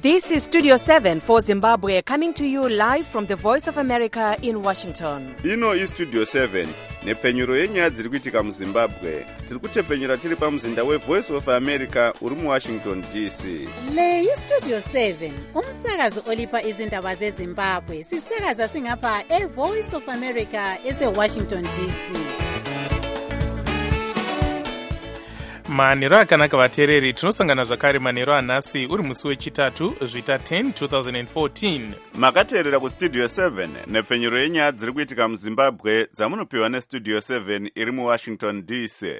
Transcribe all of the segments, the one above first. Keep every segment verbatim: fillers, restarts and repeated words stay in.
This is Studio seven for Zimbabwe, coming to you live from the Voice of America in Washington. Ino is Studio seven, nepfenyuro yenyaya dziri kuitika muZimbabwe. Tiri kutepfenyura tiri pamuzinda weVoice of America uri muWashington D C. Le iStudio seven, umsakazo olipa izindaba zeZimbabwe. Sisakaza singapha eVoice of America eseWashington D C. manhero akanaka vateereri, tinosangana zvakare manhero anhasi uri musi wechitatu zvita ten twenty fourteen. Makateerera kuStudio seven, nepfenyuro yenyaya dziri kuitika muZimbabwe dzamunopiwa neStudio seven iri muWashington D C.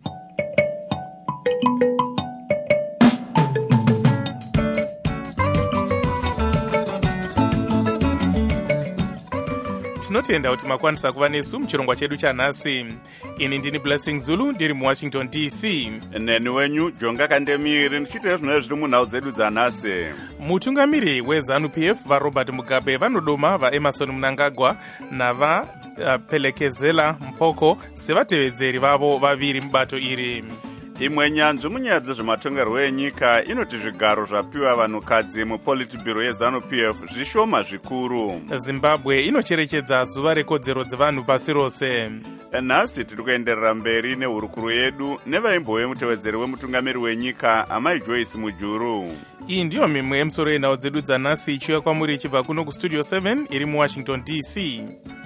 tinotenda kuti makwanisa kuva nesu muchirongwa chedu chanhasi. Ini ndini Blessing Zulu ndiri muWashington D C. Neni wenyu Jonga Kandemiri ndichite zvinhu zviri munhau dzedu dzanhasi. Mutungamiri weZANU P F vaRobert Mugabe vanodoma vaEmerson Mnangagwa navapelekezela Mpoko sevatevedzeri vavo vaviri mubato iri. Imwe nyanzvi munyaya dzezvematongerwo enyika inoti zvigaro zvapiwa vanhukadzi muPolitburo yeZANU P F zvishoma zvikuru. Zimbabwe inocherechedza zuva rekodzero dzevanhu pasi rose. Nhasi tiri kuenderera mberi nehurukuru yedu nevaimbove mutevedzeri wemutungamiri wenyika Amai Joyce Mujuru. Iyi ndiyo mimwe yemusoro yenhau dzedu dzanhasi ichiuya kwamuri ichibva kuno kuStudio seven iri muWashington D C.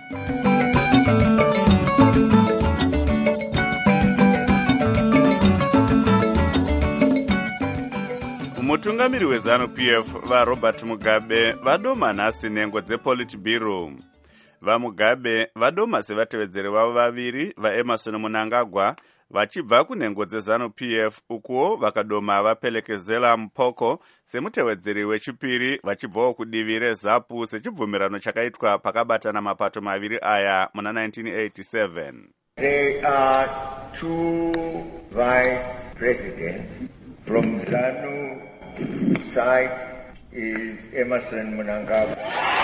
Mutungamiri weZANU P F vaRobert Mugabe vadoma nhasi nhengo dzePolitburo. VaMugabe vadoma sevatevedzeri vavo vaviri vaEmerson Mnangagwa vachibva kunhengo dzeZANU P F, ukuwo vakadoma vapelekezela Mpoko semutevedzeri wechipiri vachibvawo kudivi reZAPU sechibvumirano chakaitwa pakabatana mapato maviri aya muna nineteen eighty-seven. There are two vice presidents. From ZANU side is Emerson Mnangagwa.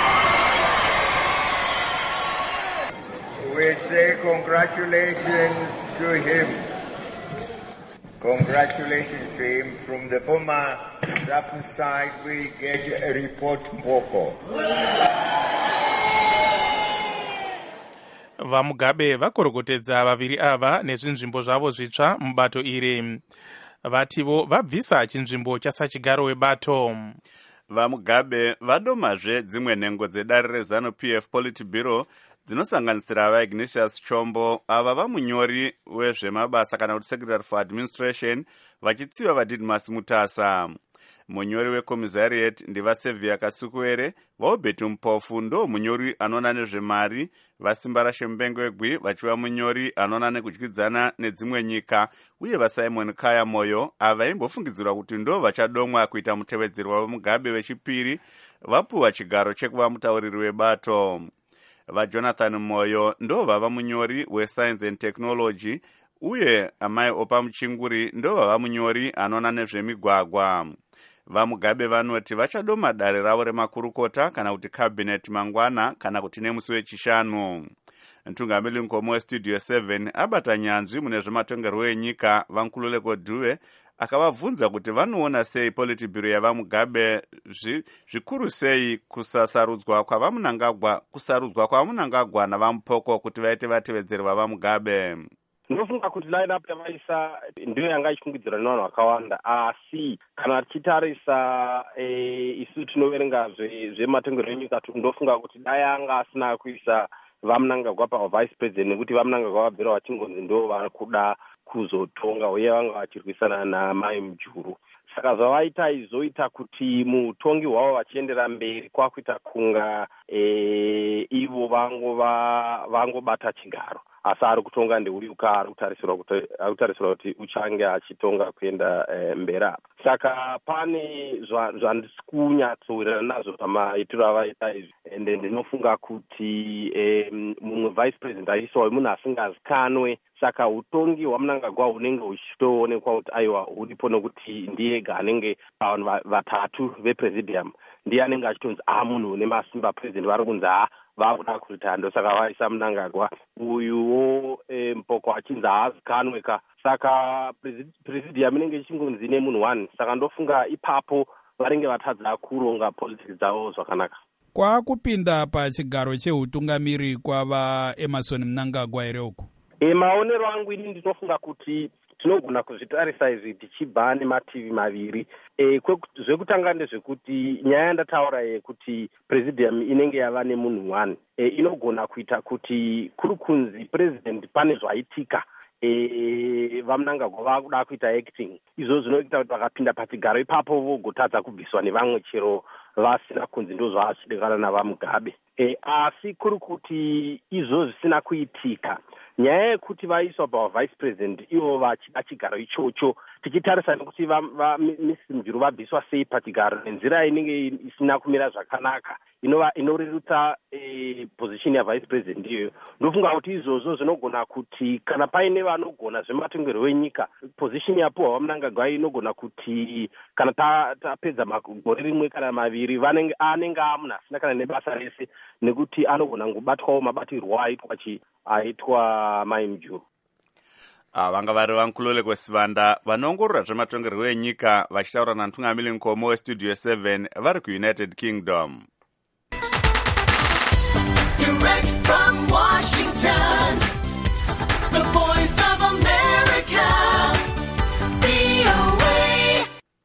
We say congratulations to him. Congratulations to him. From the former ZAPU side, we get a report Mpoko. VaMugabe vakorokotedza vaviri ava nezvinzvimbo zvavo zvitsva mubato iri. Vativo vabvisa chinzvimbo chasachigaro webato. VaMugabe vadomazve dzimwe nhengo dzedare reZANU P F Politburo dzinosanganisira vaIgnatius Chombo, ava vamunyori wezvemabasa kana kuti Secretary for Administration, vachitsiva vaDidmus Mutasa. Munyori wecommissariat ndivaSevia Kasukuere, vaUbetu Mpofu ndo munyori anona nezvemari, vaSimba Rashembengwegwi vachiva munyori anona nekudyidzana nedzimwe nyika, uye vaSimon Kaya Moyo ava imbofungidzirwa kuti ndo vachadomwa kuita mutevedzeri waMugabe wechipiri vapuwa chigaro chekuva mutauriri webato. VaJonathan Moyo ndo vava munyori weScience and Technology, uye Amai Opa Muchinguri ndo vava munyori anona nezvemigwagwa. VaMugabe vanoti vachadoma dare ravo remakurukota kana kuti cabinet mangwana kana kuti nemusi wechishanu. Ntungamiri mukoma weStudio seven abata nyanzvi mune zvematongerwo enyika Vankululeko Dube akavabvunza kuti vanoona sei Politburo yavaMugabe zvikuru sei kusasarudzwa kwavaMnangagwa kusarudzwa kwavaMnangagwa navaMpoko kuti vaite vatevedzeri vavaMugabe. Ndinofunga kuti line up yavaisa ndiyo yanga ichifungidzirwa nevanhu vakawanda, asi kana tichitarisa e, isu tinoverenga zvematongerwo enyika ndofunga kuti dai anga asina kuisa vaMnangagwa pavice president nekuti vaMnangagwa vabvira vachingonzi ndo vari kuda kuzotonga uye vanga vachirwisana naMai Mujuru. Saka zvavaita izoita kuti mutongi hwavo vachiendera mberi kwakuita kunga e, ivo vangova vangobata chigaro, asi ari kutonga ndeuyuka ari kutarisirwa kuti ari kutarisirwa kuti uchange achitonga kuenda e, mberi apa. Saka pane zvandisi kunyatsowirirana nazvo pamaitiro avaita izvi, ende ndinofunga kuti e, mumwe vice president aiswa munhu asingazikanwe. Saka utongi hwaMnangagwa hunenge huchitoonekwa kuti aiwa huripo nokuti ndiyega anenge pavanhu vatatu vepresidium ndiye anenge achitonzi a munhu une masimba president vari kunzi ha vakuda kuita ndosaka vaisa Mnangagwa uyuwo e, Mpoko achinzi haazikanweka. Saka presidium inenge ichingonzi nemunhu one. Saka ndofunga ipapo vanenge vatadza kuronga politics dzavo zvakanaka. Kwakupinda pachigaro cheutungamiri kwava Emmerson Mnangagwa here uku? E, maonero angu ini ndinofunga kuti tinogona kuzvitarisa izvi tichibva nemativi maviri. E, zvekutanga ndezvekuti nyaya yandataura yekuti presidium inenge yava nemunhu one e, inogona kuita kuti kuri kunzi president pane zvaitika e, vaMnangagwa vakuda kuita acting. Izvo zvinoita kuti vakapinda pachigaro ipapo vogotadza kubviswa nevamwe chero vasina kunzi ndo zvachidekana navaMugabe. E, asi kuri kuti izvo zvisina kuitika, nyaya yekuti vaiswa pavavice president ivo vachida chigaro ichocho, tichitarisa nekuti Missus Mujuru vabviswa sei pachigaro nenzira inenge isina kumira zvakanaka inova inorerutsa e, position yavice president iyoyo, ndofunga kuti izvozvo zvinogona kuti kana paine vanogona zvematongerwo enyika, position yapuhwa vaMnangagwa inogona kuti kana tapedza magore rimwe kana maviri vanenge anenge amunhu asina kana nebasa rese, nekuti anogona ngobatwawo mabatirwo aitwa chi aitwa Mai Mujuru. Ah, vanga vari vankuloleko Sivanda vanoongorora zvematongerwo enyika vachitaura naNtungamiri Nkomo weStudio seven vari kuUnited Kingdom. Direct from Washington, the voice of America, V O A.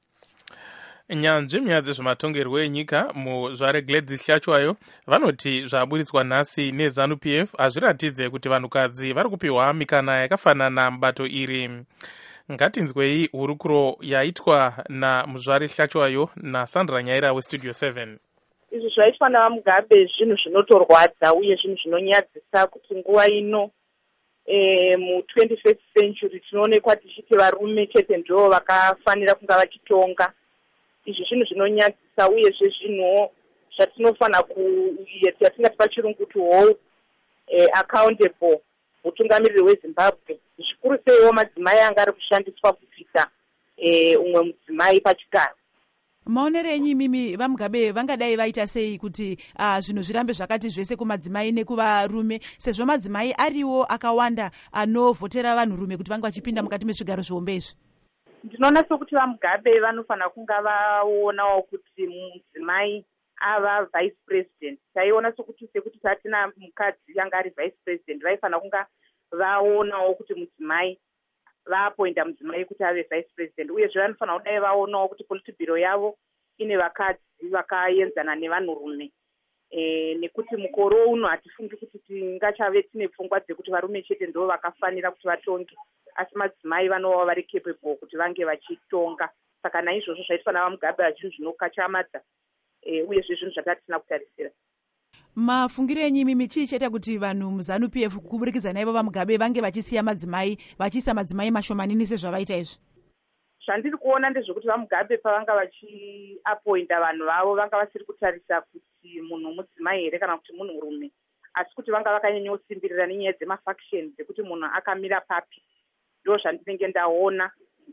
Nyanzvi nyaya dzezvematongerwo enyika muzvare Gladys Hlachwayo vanoti zvaburitswa nhasi neZANU P F hazviratidze kuti vanhukadzi vari kupiwa mikana yakafanana mubato iri. Ngatinzwei hurukuro yaitwa namuzvare Hlachwayo naSandra Nyaira weStudio seven. Izvi zvaitwa navaMugabe zvinhu zvinotorwadza uye zvinhu zvinonyadzisa kuti nguva ino e, mu twenty-first century tinoonekwa tichiti varume chete ndo vakafanira kunga vachitonga. Izvi zvinhu zvinonyadzisa uye zvezvinhu zvatinofanira kuyatingati pachirungu kuti hold eh, accountable mutungamiriri weZimbabwe, zvikuru seiwo madzimai anga ari kushandiswa kupfita eh, umwe mudzimai pachigaro. Maonero enyu mimi vaMugabe vangadai vaita sei kuti uh, zvinhu zvirambe zvakati zvese kumadzimai nekuvarume, sezvo madzimai ariwo akawanda anovhotera vanhurume kuti vange vachipinda mukati mezvigaro zvihombe izvi? Ndinoona sokuti vaMugabe vanofanira kunga vaonawo kuti mudzimai ava vice president. Taiona sokuti sekuti tatina mukadzi anga ari vice president, vaifanira kunga vaonawo kuti mudzimai vaapointa mudzimai kuti ave vice president, uye zve vanofanira kudai vaonawo kuti politbiro yavo ine vakadzi vakaenzana nevanhurume. E, nekuti mukoro uno hatifungi kuti tingachave tine pfungwa dzekuti varume chete ndo vakafanira kuti vatonge, asi madzimai vanova vari capable kuti vange vachitonga. Saka naizvozvo zvaitwa navaMugabe zvinhu zvinokachamadza e, uye zvezvinhu zvatatisina kutarisira. Mafungiro enyu mimi chii chaita kuti vanhu muZANU P F kuburikidza naivo vaMugabe vange vachisiya madzimai vachiisa madzimai mashomanini sezvavaita izvi? Zvandiri kuona ndezvekuti vaMugabe pavanga vachiapointa vanhu vavo vanga vasiri kutarisa kuti munhu mudzimai here kana kuti munhurume, asi kuti vanga vakanyanyosimbirira nenyaya dzemafaction dzekuti munhu akamira papi. Ndo zvandinenge ndaona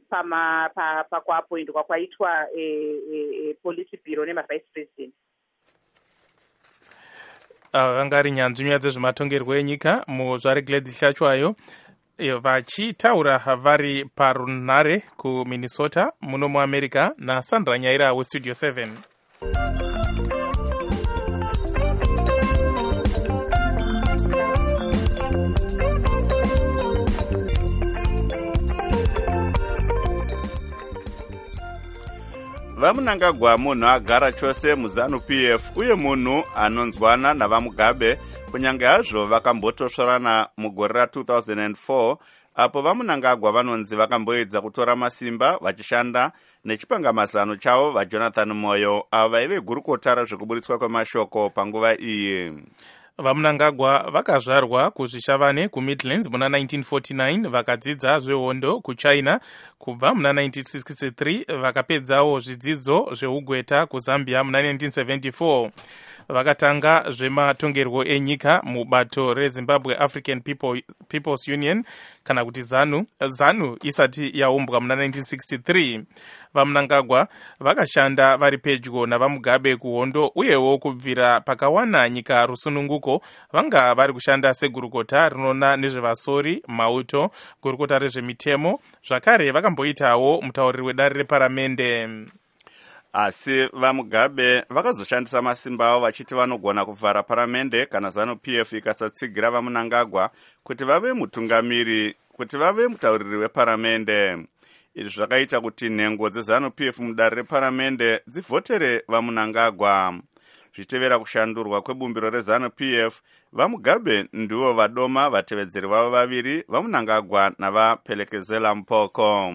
pakuapoindwa kwaitwa e, e, e, politbiro nemavice president. Vanga ari nyanzvi nyaya dzezvematongerwo enyika muzvare Gladys Hlachwayo vachitaura vari parunhare kuMinnesota muno muAmerica naSandra Nyaira weStudio seven. vaMnangagwa munhu agara chose muZANU P F uye munhu anonzwana navaMugabe, kunyange hazvo vakambotosvorana mugore ra two thousand four apo vaMnangagwa vanonzi vakamboedza kutora masimba vachishanda nechipangamazano chavo vaJonathan Moyo avo vaive gurukota rezvekuburitswa kwemashoko panguva iyi. vaMnangagwa vakazvarwa kuzvishavane kuMidlands muna nineteen forty-nine, vakadzidza zvehondo kuChina. Kubva muna nineteen sixty-three vakapedzawo zvidzidzo zveugweta kuZambia muna nineteen seventy-four. Vakatanga zvematongerwo enyika mubato reZimbabwe African People, People's Union kana kuti ZANU, ZANU isati yaumbwa muna nineteen sixty-three. vaMnangagwa vakashanda vari pedyo navaMugabe kuhondo uyewo kubvira pakawana nyika rusununguko vanga vari kushanda segurukota rinona nezvevasori, mauto, gurukota rezvemitemo, zvakare vakamboitawo mutauriri wedare reparamende. asi vamugabe vakazoshandisa masimba avo vachiti vanogona kuvhara paramende kana ZANU-P F ikasatsigira vaMnangagwa kuti vave mutungamiri kuti vave mutauriri weparamende. Izvi zvakaita kuti nhengo dzeZANU-P F mudare reparamende dzivhotere vaMnangagwa. Zvichitevera kushandurwa kwebumbiro reZANU-P F, vamugabe ndivo vadoma vatevedzeri vavo vaviri, vaMnangagwa navaPhelekezela Mpoko.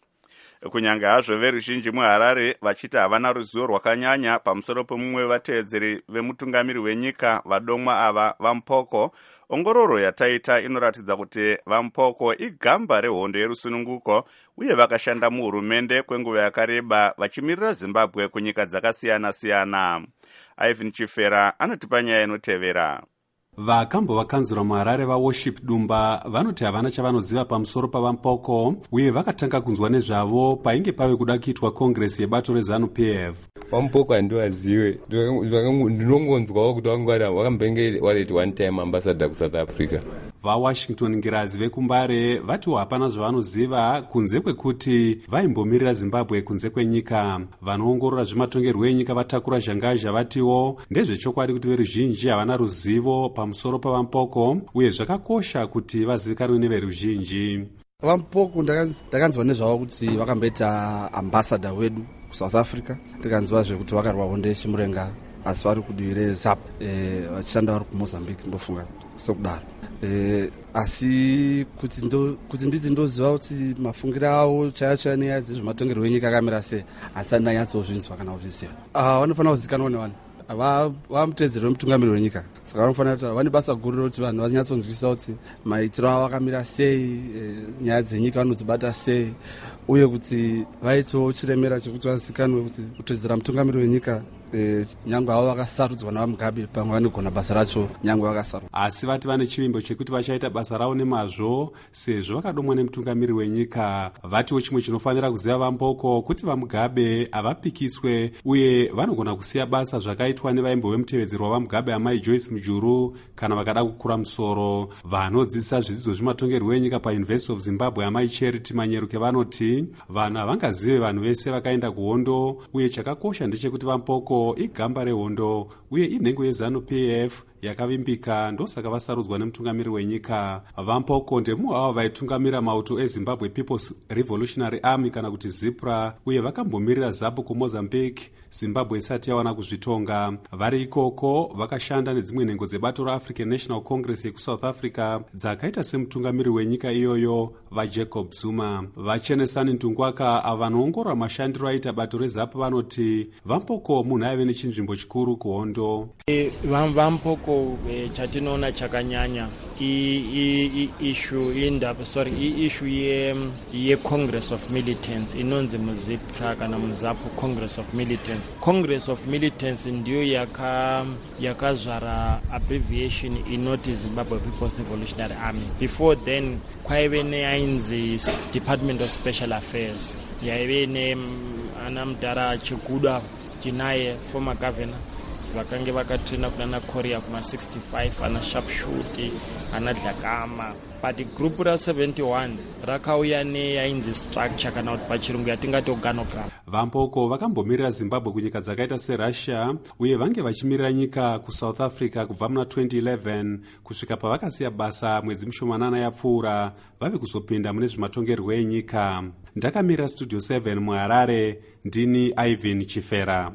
Kunyange hazvo veruzhinji muHarare vachiti havana ruzivo rwakanyanya pamusoro pomumwe vatevedzeri vemutungamiri wenyika vadomwa ava vaMpoko, ongororo yataita inoratidza kuti vaMpoko igamba rehondo yerusununguko uye vakashanda muhurumende kwenguva yakareba vachimirira Zimbabwe kunyika dzakasiyana-siyana. Ivan Chifera anotipa nyaya inotevera. Vakambo vakanzura muHarare vaWorship Dumba vanoti havana chavanoziva pamusoro pavaMpoko uye vakatanga kunzwa nezvavo painge pave kuda kuitwa kongresi yebato reZANU-P F. vaMpoko handivazive, ndinongonzwawo kuti vangwara vakambenge wareti one time ambassador kuSouth Africa. VaWashington ngirazi vekumbare vatiwo hapana zvavanoziva kunze kwekuti vaimbomirira Zimbabwe kunze kwenyika. Vanoongorora zvematongerwo enyika vatakura zhangazha vatiwo ndezvechokwadi kuti veruzhinji havana ruzivo pamusoro pavaMpoko uye zvakakosha kuti vazivikanwe neveruzhinji. vaMpoko ndakanzwa nezvavo kuti vakamboita ambassador wedu kuSouth Africa, ndikanzwazve kuti vakarwa hondo yechimurenga asi vari kudivi reZAP vachishanda vari kuMozambique ndofunga sekudaro. Eh, asi kuti ndo kuti ndidzi ndoziva kuti mafungiro avo chaya chaya nenyaya dzezvematongerwo enyika akamira sei, asi handanyatsozvinzwa kana kuzviziva. Ah, vanofanira kuzikanwa nevanhu vamutedzeri wemutungamiri wenyika, saka vanofanira kuti vane basa guru kuti vanhu vanyatsonzwisisa kuti maitiro avo akamira sei, nyaya dzenyika vanodzibata sei, uye kuti vaitewo chiremera chekuti vazikanwe kuti kutedzera mutungamiri wenyika E, nyangwe avo vakasarudzwa navaMugabe pamwe vanogona basa racho nyangwe vakasarudzwa. Asi vati vane chivimbo chekuti vachaita basa ravo nemazvo sezvo vakadomwa nemutungamiri wenyika. Vatiwo chimwe chinofanira kuziva vaMpoko kuti vaMugabe havapikiswe uye vanogona kusiya basa zvakaitwa nevaimbo vemutevedzeri wavaMugabe amai Joyce Mujuru kana vakada kukura musoro. Vanodzidzisa zvidzidzo zvematongerwo enyika paUniversity of Zimbabwe amai Charity Manyeruke vanoti vanhu havangazive vanhu vese vakaenda kuhondo uye chakakosha ndechekuti vaMpoko igamba rehondo uye inhengo yeZANU-P F yakavimbika, ndosaka vasarudzwa nemutungamiri wenyika. vaMpoko ndemu avo vaitungamira mauto eZimbabwe People's Revolutionary Army kana kuti ZIPRA uye vakambomirira ZAPU kuMozambique Zimbabwe isati yawana kuzvitonga. Vari ikoko vakashanda nedzimwe nhengo dzebato reAfrican National Congress yekuSouth Africa dzakaita semutungamiri wenyika iyoyo vaJacob Zuma. Vachenesani Ntungwaka ava vanoongorora mashandiro aita bato reZAPU vanoti vaMpoko munhu aive nechinzvimbo chikuru kuhondo. vaMpoko chatinoona chakanyanya issue indaba sorry issue ye ye Congress of Militants inonzi muZIPRA kana muZAPU Congress of Militants. Congress of Militants ndiyo yaka yakazvara abbreviation inoti Zimbabwe People's Revolutionary Army. Before then kwaive neyainzi Department of Special Affairs, yaive ne ana Mudara Chikuda tinaye former governor vakange vakatrena kunana Korea kuma sixty-five ana Sharpshoot ana Dlakama, but group ra seventy-one rakauya neyainzi structure kana kuti pachirungu yatingati organogram. vaMpoko vakambomirira Zimbabwe kunyika dzakaita seRussia uye vange vachimirira nyika kuSouth Africa kubva muna twenty eleven kusvika pavakasiya basa mwedzi mishomanana yapfuura vave kuzopinda mune zvematongerwo enyika. Ndakamira Studio seven muHarare, ndini Ivan Chifera.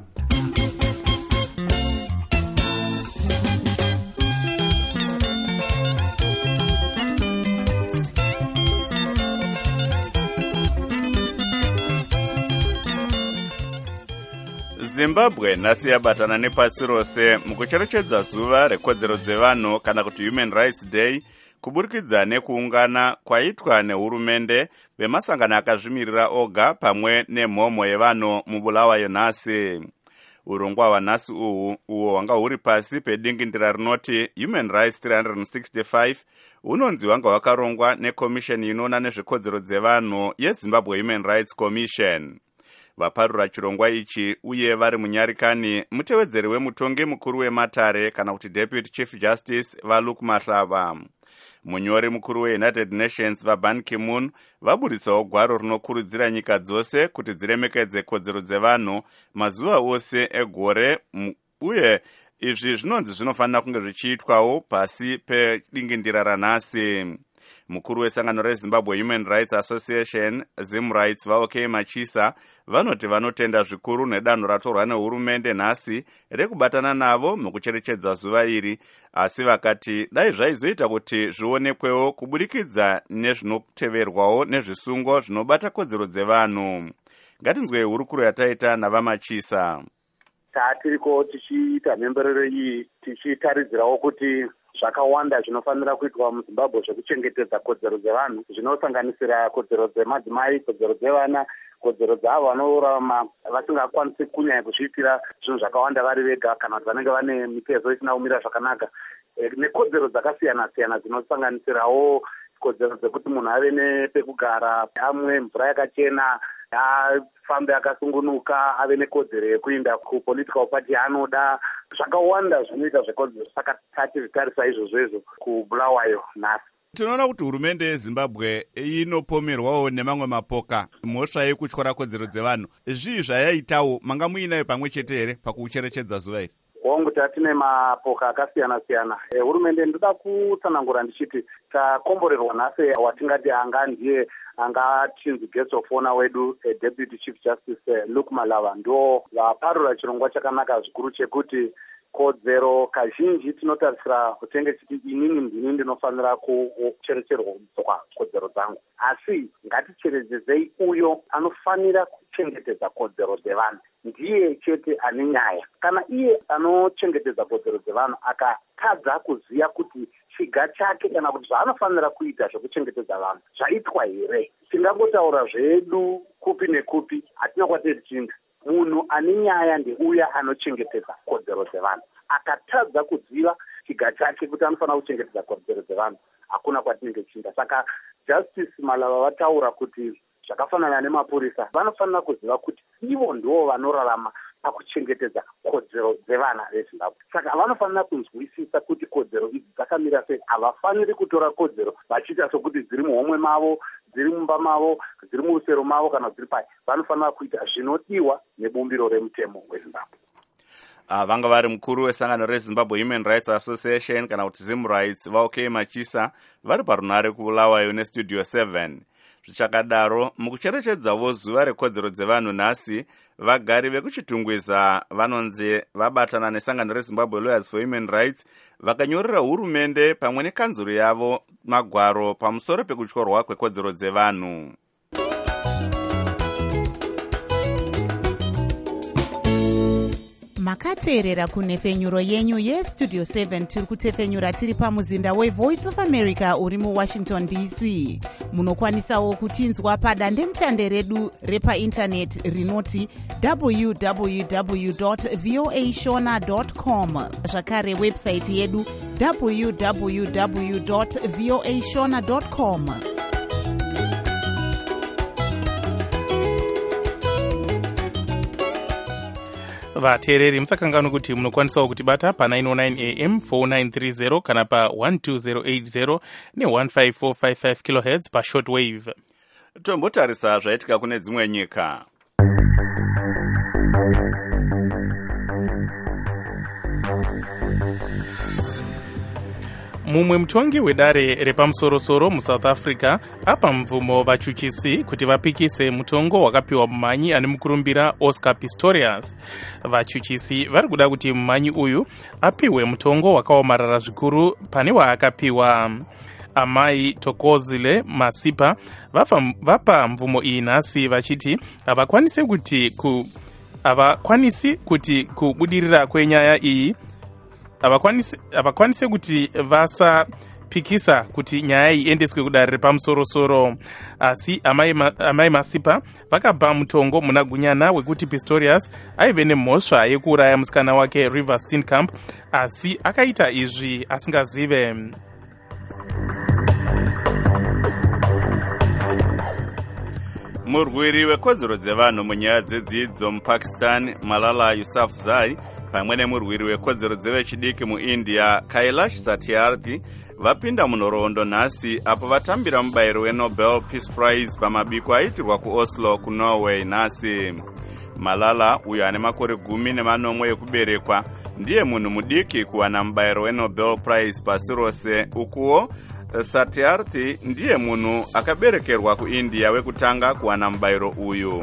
Zimbabwe nhasi yabatana nepasi rose mukucherechedza zuva rekodzero dzevanhu kana kuti Human Rights Day kuburikidza nekuungana kwaitwa nehurumende vemasangano akazvimirira oga pamwe nemhomo yevanhu mubulawayo nhasi. Urongwa hwanhasi uhu uwo hwanga huri pasi pedingindira rinoti Human Rights three sixty-five unonzi hwanga hwakarongwa nekomisheni inoona nezvekodzero dzevanhu yeZimbabwe Human Rights Commission. vaparura chirongwa ichi uye vari munyarikani mutevedzeri wemutongi mukuru wematare kana kuti deputy chief justice valuke mahlava. Munyori mukuru weunited nations vaban ki-moon vaburitsawo gwaro rinokurudzira nyika dzose kuti dziremekedze kodzero dzevanhu mazuva ose egore, uye izvi zvinonzi zvinofanira kunge zvichiitwawo pasi pedingindira ranhasi. Mukuru wesangano reZimbabwe Human Rights Association Zim Rights vaOK Machisa vanoti vanotenda zvikuru nedanho ratorwa nehurumende nhasi rekubatana navo mukucherechedza zuva iri, asi vakati dai zvaizoita kuti zvionekwewo kubudikidza nezvinoteverwawo nezvisungo zvinobata kodzero dzevanhu. Ngatinzwe hurukuro yataita navaMachisa. Tatiriko tichiita mhemberero iyi tichitaridzirawo kuti zvakawanda zvinofanira kuitwa muZimbabwe zvekuchengetedza kodzero dzevanhu, zvinosanganisira kodzero dzemadzimai, kodzero dzevana, kodzero dzeavo vanorarama vasingakwanisi kunyanya kuzviitira zvinhu zvakawanda vari vega kana kuti vanenge vane mitezo isina kumira zvakanaka, nekodzero dzakasiyana siyana dzinosanganisirawo kodzero dzekuti munhu ave nepekugara, amwe mvura yakachena, afambe akasungunuka, ave nekodzero yekuinda kupolitical party yaanoda. Zvakawanda zvinoita zvekodzero, saka tatiritarisa izvozvo izvo kubulawayo nhasi. Tinoona kuti hurumende yeZimbabwe inopomerwawo nemamwe mapoka mhosva yekutyora kodzero dzevanhu. Zvii zvayaitawo manga muinayo pamwe chete here pakucherechedza zuva iri? Hongu tatine mapoka akasiyana siyana. E, hurumende ndoda kutsanangura ndichiti takomborerwa nhasi watingati anga ndiye anga chinzi guest of honor wedu e, deputy chief justice e, Luke Mahlava ndo vaparura chirongwa chakanaka zvikuru chekuti kodzero kazhinji tinotarisira kutenge chiti inini ndini ndinofanira kucherechedzwa kodzero dzangu, asi ngaticherechedzei uyo anofanira kuchengetedza kodzero dzevanhu, ndiye chete ane nyaya. Kana iye anochengetedza kodzero dzevanhu akatadza kuziya kuti chiga chake kana kuti zvaanofanira kuita zvekuchengetedza vanhu zvaitwa here, tingangotaura zvedu kupi nekupi, hatina kwatiri tichienda. Munhu ane nyaya ndeuya anochengetedza kodzero dzevanhu. Akatadza kuziva chiga chake kuti anofanira kuchengetedza kodzero dzevanhu, hakuna kwatinenge tichienda. Saka Justice Mahlava vataura kuti zvakafanana nemapurisa vanofanira kuziva kuti ivo ndivo vanorarama pakuchengetedza kodzero dzevana veZimbabwe. Saka vanofanira kunzwisisa kuti kodzero idzi dzakamira sei. Havafaniri kutora kodzero vachiita sokuti dziri muhomwe mavo, dziri mumba mavo, dziri muusero mavo kana dziri pai. Vanofanira kuita zvinodiwa nebumbiro remutemo weZimbabwe. Ah, vanga vari mukuru wesangano reZimbabwe Human Rights Association kana kuti Zim Rights vaOK Machisa vari parunare kubulawayo nestudio seven. Zvichakadaro mukucherechedzawo zuva rekodzero dzevanhu nhasi, vagari vekuchitungwiza vanonzi vabatana nesangano reZimbabwe Lawyers for Human Rights vakanyorera hurumende pamwe nekanzuro yavo magwaro pamusoro pekutyorwa kwekodzero dzevanhu. makateerera kunhefenyuro yenyu yestudio seven tiri kutefenyura tiri pamuzinda wevoice of america uri muwashington D C. Munokwanisawo kutinzwa padandemutande redu repaindaneti rinoti w w w dot voa shona dot com, zvakare websaiti yedu w w w dot voa shona dot com. vateereri musakanganwa kuti munokwanisawo kutibata pa nine oh nine a m four nine three zero kana pa one two zero eight zero ne one five four five five kilohertz pa shortwave. Tombotarisa zvaitika kune dzimwe nyika. mumwe mutongi wedare repamusorosoro muSouth Africa apa mvumo vachuchisi kuti vapikise mutongo wakapiwa mumhanyi ane mukurumbira Oscar Pistorius. Vachuchisi vari kuda kuti mumhanyi uyu apiwe mutongo wakaomarara zvikuru pane waakapiwa. Amai Thokozile Masipa vapa, vapa mvumo iyi nhasi vachiti havakwanisi kuti ku havakwanisi kuti kubudirira kwenyaya iyi havakwanise kuti vasapikisa kuti nyaya iyi iendeswe kudare repamusorosoro, asi amai, ma, amai Masipa vakabva mutongo muna gunyana wekuti Pistorius aive nemhosva yekuuraya musikana wake River Steenkamp, asi akaita izvi asingazive. Murwiri wekodzero dzevanhu munyaya dzedzidzo muPakistan Malala Yousafzai pamwe nemurwiri wekodzero dzevechidiki muIndia Kailash Satyarthi vapinda munhoroondo nhasi apo vatambira mubayiro weNobel Peace Prize pamabiko aitirwa kuOslo kuNorway nhasi. Malala, uyo ane makore gumi nemanomwe ekuberekwa, ndiye munhu mudiki kuwana mubayiro weNobel Prize pasi rose. Ukuwo Satyarthi ndiye munhu akaberekerwa kuIndia wekutanga kuwana mubayiro uyu.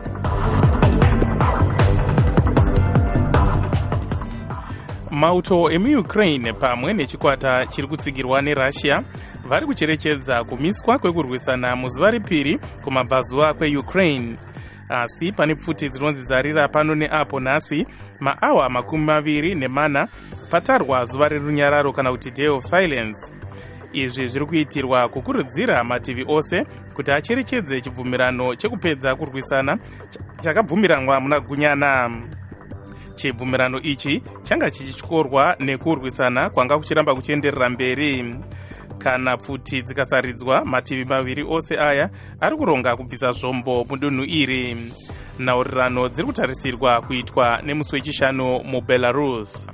Mauto emuUkraine pamwe nechikwata chiri kutsigirwa neRussia vari kucherechedza kumiswa kwekurwisana muzuva ripiri kumabvazuva kweUkraine. Asi pane pfuti dzinonzi dzarira pano neapo nhasi maawa makumi maviri nemana patarwa zuva rerunyararo kana kuti Day of Silence. Izvi zviri kuitirwa kukurudzira mativi ose kuti acherechedze chibvumirano chekupedza kurwisana chakabvumiranwa muna Gunyana. Chibvumirano ichi changa chichityorwa nekurwisana kwanga kuchiramba kuchienderera mberi. Kana pfuti dzikasaridzwa, mativi maviri ose aya ari kuronga kubvisa zvombo mudunhu iri. Nhaurirano dziri kutarisirwa kuitwa nemusi wechishanu muBelarus.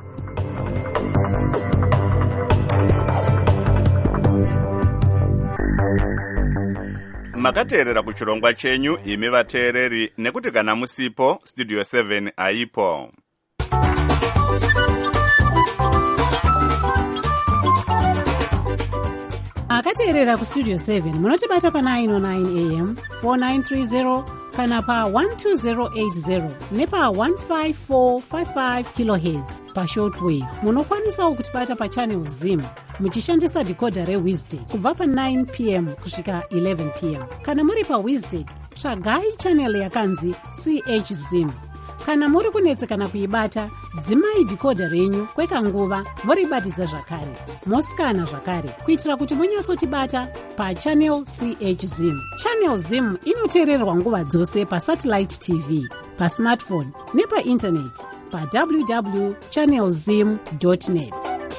Makateerera kuchirongwa chenyu imi vateereri, nekuti kana musipo Studio seven aipo. Akateerera ku Studio seven munotibata pa nine oh nine a m four nine three zero kana pa one two zero eight zero nepa one five four five five kilohertz pa shortwave. Munokwanisawo kutibata pa channel Zim muchishandisa decoder reWizard kubva pa nine p m kusvika eleven p m. Kana muri pa Wizard, tsvagai channel yakanzi C H Zim. Kana muri kunetsekana kuibata, dzimai decoder renyu kwekanguva moribatidza zvakare. Mosikana zvakare kuitira kuti munyatsotibata pa channel C H Zim. Channel Zim inoteererwa nguva dzose pa satellite T V, pa smartphone nepa internet pa w w w dot channel zim dot net.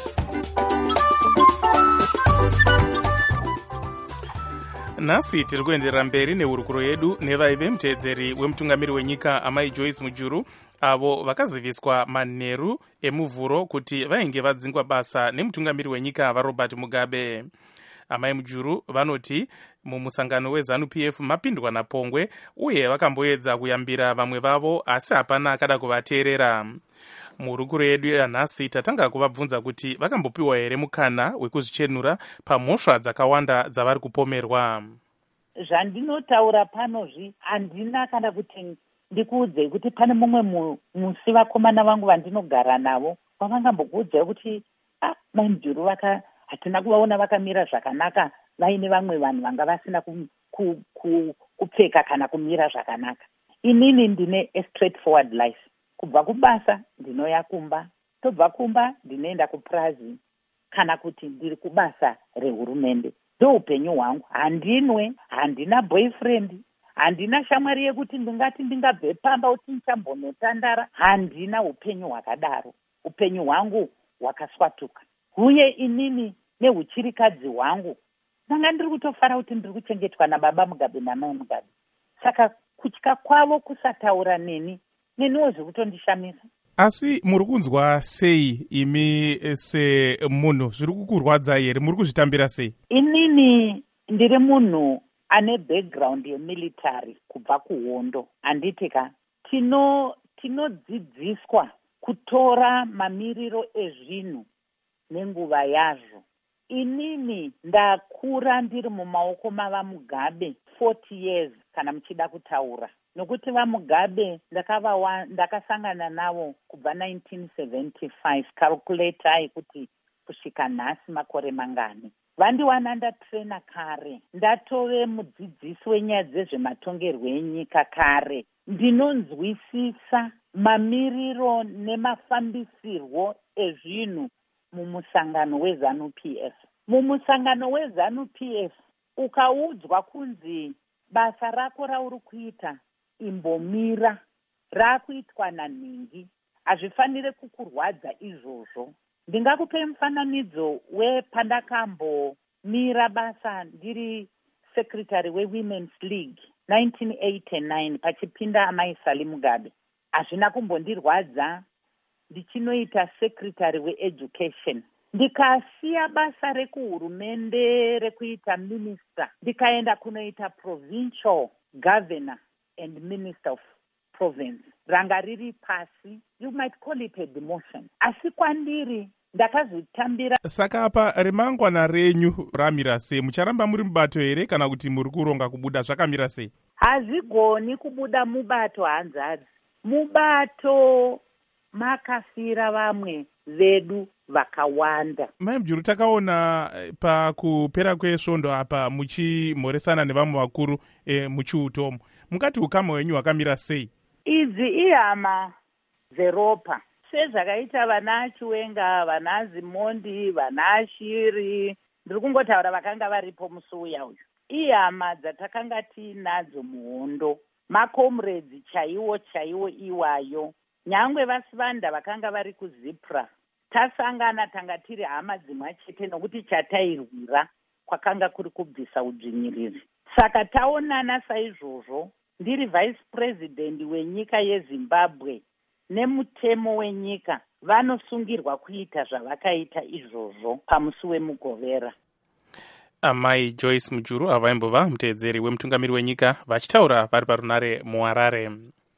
Nhasi tiri kuenderera mberi nehurukuro yedu nevaive muteedzeri wemutungamiri wenyika amai Joyce Mujuru, avo vakaziviswa manheru emuvhuro kuti vainge vadzingwa basa nemutungamiri wenyika vaRobert Mugabe. Amai Mujuru vanoti mumusangano weZANU-P F mapindwa napongwe uye vakamboedza kuyambira vamwe vavo asi hapana akada kuvateerera. Muhurukuro yedu yanhasi tatanga kuvabvunza kuti vakambopiwa here mukana wekuzvichenura pamhosva dzakawanda dzavari kupomerwa. Zvandinotaura panozvi handina kana kuti ndikuudzei kuti pane mumwe musi vakomana vangu vandinogara navo vavangambokuudzai kuti ah, Mai Mujuru vaka hatina kuvaona vakamira zvakanaka vaine vamwe vanhu vanga vasina ku, ku, ku, kupfeka kana kumira zvakanaka. Inini ndine a straightforward life. Kubva kubasa ndinoya kumba, tobva kumba ndinoenda kuprazi kana kuti ndiri kubasa rehurumende. Ndo upenyu hwangu. Handinwe, handina boyfriend, handina shamwari yekuti ndingati ndingabve pamba kuti ndichambonotandara. Handina upenyu hwakadaro. Upenyu hwangu hwakaswatuka. Uye inini nehuchirikadzi hwangu ndanga ndiri kutofara kuti ndiri kuchengetwa nababa Mugabe namai Mugabe. Saka kutya kwavo kusataura neni neniwo zviri kutondishamisa. Asi muri kunzwa sei imi semunhu, zviri kukurwadza here, muri kuzvitambira sei? Inini ndiri munhu ane background yemilitary kubva kuhondo. Handiti ka tino tinodzidziswa kutora mamiriro ezvinhu nenguva yazvo. Inini ndakura ndiri mumaoko mava Mugabe forty years kana muchida kutaura. Nokuti vaMugabe ndakava ndakasangana navo kubva nineteen seventy-five. Calculatai kuti kusvika nhasi makore mangani. Vandiwana ndatrena kare, ndatove mudzidzisi wenyaya dzezvematongerwo enyika kare. Ndinonzwisisa mamiriro nemafambisirwo ezvinhu mumusangano weZANU-P F. Mumusangano weZANU-P F ukaudzwa kunzi basa rako rauri kuita imbomira, rakuitwa nanhingi, hazvifanire kukurwadza izvozvo. Ndingakupe mufananidzo wepandakambomira basa ndiri secretary weWomen's League. nineteen eighty-nine pachipinda amai Sally Mugabe. Hazvina kumbondirwadza ndichinoita secretary weeducation. Ndikasiya basa rekuhurumende rekuita minister, ndikaenda kunoita provincial governor and minister of province. Ranga riri pasi, you might call it a demotion. Asi kwandiri ndakazvitambira. Saka apa remangwana renyu ramira sei? Mucharamba muri mubato here kana kuti muri kuronga kubuda zvakamira sei? Hazvigoni kubuda mubato hanzadzi. Mubato makafira vamwe vedu vakawanda. Mai Mujuru, takaona pakupera kwesvondo apa muchimhoresana nevamwe vakuru e, muchiutomo. Mungati ukama hwenyu hwakamira sei? Idzi ihama dzeropa sezvakaita vana Chiwenga, vana Zimondi, vana Shiri. Ndiri kungotaura vakanga varipo musi uya uyu. Ihama dzatakanga tiinadzo muhondo, makomrades chaiwo chaiwo iwayo. Nyangwe vasivanda vakanga vari kuZipra, tasangana tanga tiri hama dzimwe chete nokuti chatairwira kwakanga kuri kubvisa udzvinyiriri. Saka taonana saizvozvo, ndiri vice president wenyika yeZimbabwe nemutemo wenyika, vanosungirwa kuita zvavakaita izvozvo pamusi wemugovera. Amai Joyce Mujuru avaimbova muteedzeri wemutungamiri wenyika vachitaura vari parunare muHarare.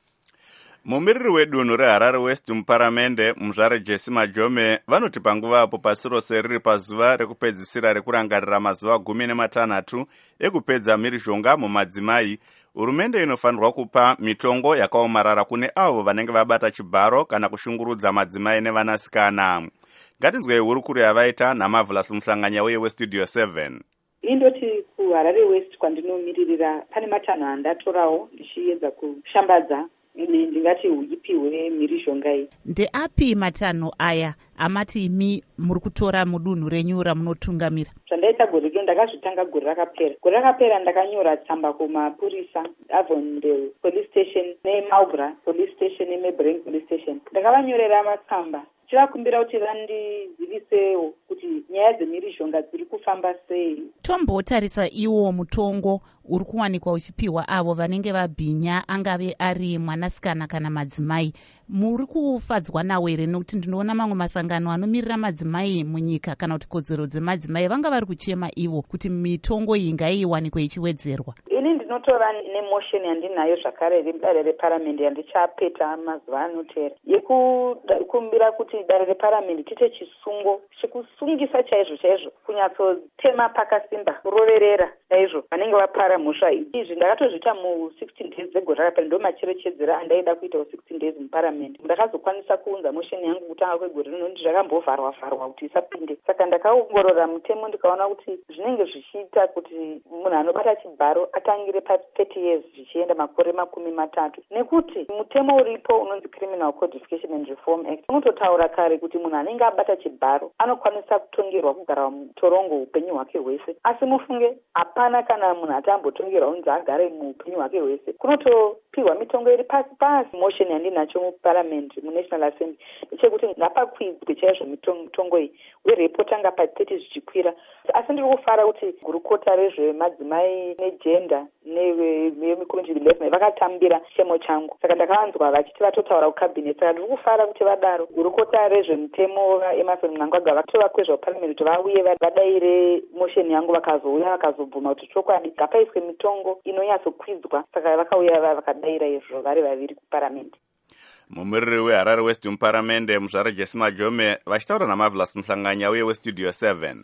Mumiriri wedunhu reHarare West muparamende muzvare Jesse Majome vanoti panguva apo pasi rose riri pazuva rekupedzisira rekurangarira mazuva gumi nematanhatu ekupedza mhirizhonga mumadzimai, hurumende inofanirwa kupa mitongo yakaomarara kune avo vanenge vabata chibharo kana kushungurudza madzimai nevanasikana. Ngatinzwei hurukuru yavaita naMarvelous Muhlanganya uye weStudio seven. Indoti kuHarare West kwandinomiririra pane matanho andatorawo ndichiedza kushambadza ndingati uipiwe mhirizhonga iyi. Ndeapi matanho aya amati imi muri kutora mudunhu renyu ramunotungamira? Zvandaita gore rino ndakazvitanga gore rakapera. Gore rakapera ndakanyora tsamba kumapurisa Avondale police station neMarlborough police station neMabrang police station. Ndakavanyorera matsamba chivakumbira kuti vandizivisewo kuti nyaya dzemhirizhonga dziri kufamba sei. Tombotarisa iwo mutongo uri kuwanikwa uchipiwa avo vanenge vabhinya, angave ari mwanasikana kana madzimai. Muri kufadzwa nawo here? Nokuti ndinoona mamwe masangano anomirira madzimai munyika kana kuti kodzero dzemadzimai vanga vari kuchema ivo kuti mitongo iyi ngaiwanikwe ichiwedzerwa. Ini ndinotora nemotion yandinayo zvakare redare reparamende yandichapeta mazuva anotera yekukumbira kuti dare reparamende tiite chisungo chekusungisa chaizvo chaizvo, kunyatsotema pakasimba, kuroverera chaizvo vanenge vapara mhosva iyi. Izvi ndakatozviita mu-sixteen days dzegore rakapera, ndo macherechedzera andaida kuitawo sixteen days muparamende. Ndakazokwanisa kuunza motion yangu kutanga kwegore rino ndi zvakambovharwa vharwa kuti isapinde. Saka ndakaongorora mutemo ndikaona kuti zvinenge zvichiita kuti munhu anobata chibharo atangire pa thirty years zvichienda makore makumi matatu, nekuti mutemo uripo unonzi Criminal Codification and Reform Act unototaura kare kuti munhu anenge abata chibharo anokwanisa kutongerwa kugara mutorongo upenyu hwake hwese. Asi mufunge hapana kana munhu atambotongerwa unzi agare muupenyu hwake hwese, kunotopiwa mitongo iri pasi pasi. Motion yandinacho muparliament muNational Assembly ndechekuti ngapakwidzwe chaizvo mitongo iyi uye reipotanga pa thirty zvichikwira. Asi ndiri kufara kuti gurukota rezvemadzimai negender neveCommunity Development vakatambira chemo changu, saka ndakavanzwa vachiti vatotaura kucabinet. Saka ndiri kufara kuti vadaro gurukota rezvemutemo vaEmmerson Mnangagwa vatovakwezva kuparliament kuti vauye vadaire motion yangu, vakazouya vakazobvuma kuti chokwadi ngapaiswe mitongo inonyatsokwidwa. Saka vakauya vakadaira izvo vari vaviri kuparliament. Mumiriri weHarare West muparamende muzvare Jesse Majome vachitaura naMarvelous Muhlanganya uye weStudio seven.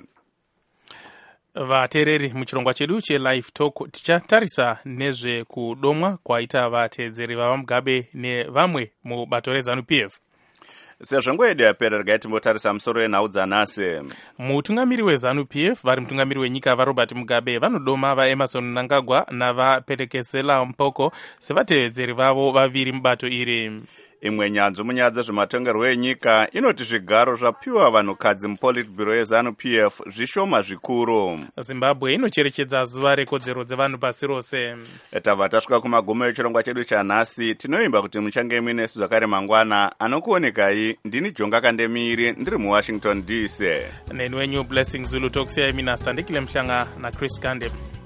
Vateereri, muchirongwa chedu cheLive Talk tichatarisa nezvekudomwa kwaita vateedzeri vaMugabe nevamwe mubato reZANU-P F. Sezvo nguva yedu yapera, regai timbotarisa musoro wenhau dzanhasi. Mutungamiri weZANU-P F vari mutungamiri wenyika vaRobert Mugabe vanodoma vaEmmerson Mnangagwa navaPelekesela Mpoko sevateedzeri vavo vaviri mubato iri. Imwe nyanzvu munyaya dzezvematongerwo enyika inoti zvigaro zvapiwa vanhukadzi muPolitburo yeZANU-P F zvishoma zvikuru. Zimbabwe inocherechedza zuva rekodzero dzevanhu pasi rose. Tabva tasvika kumagumo echirongwa chedu chanhasi. Tinoimba kuti muchange muinesu zvakare mangwana. Anokuonekai ndini Jonga Kandemiri ndiri muWashington D C. Neni wenyu Blessing Zulu Tokusiyai mina Standekile Mhlanga naChris Kande.